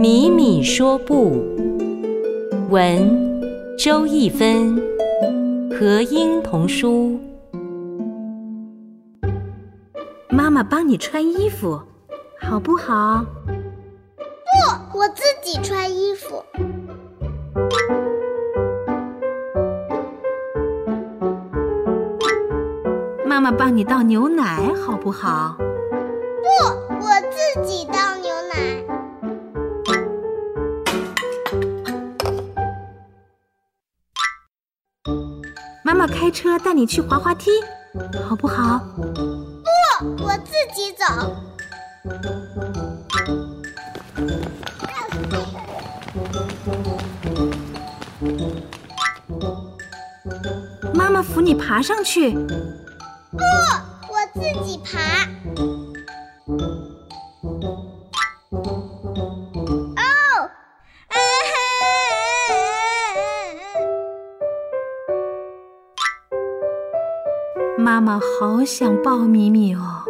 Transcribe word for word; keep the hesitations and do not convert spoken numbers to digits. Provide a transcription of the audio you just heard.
米米说不，文周一芬，和音童书。 妈妈帮你穿衣服，好不好？ 不，我自己穿衣服。 妈妈帮你倒牛奶，好不好？ 不，我自己倒牛奶。 妈妈开车带你去滑滑梯，好不好？ 不，我自己走。 妈妈扶你爬上去。 不，我自己爬。哦，啊哈！ 妈妈好想抱米米哦。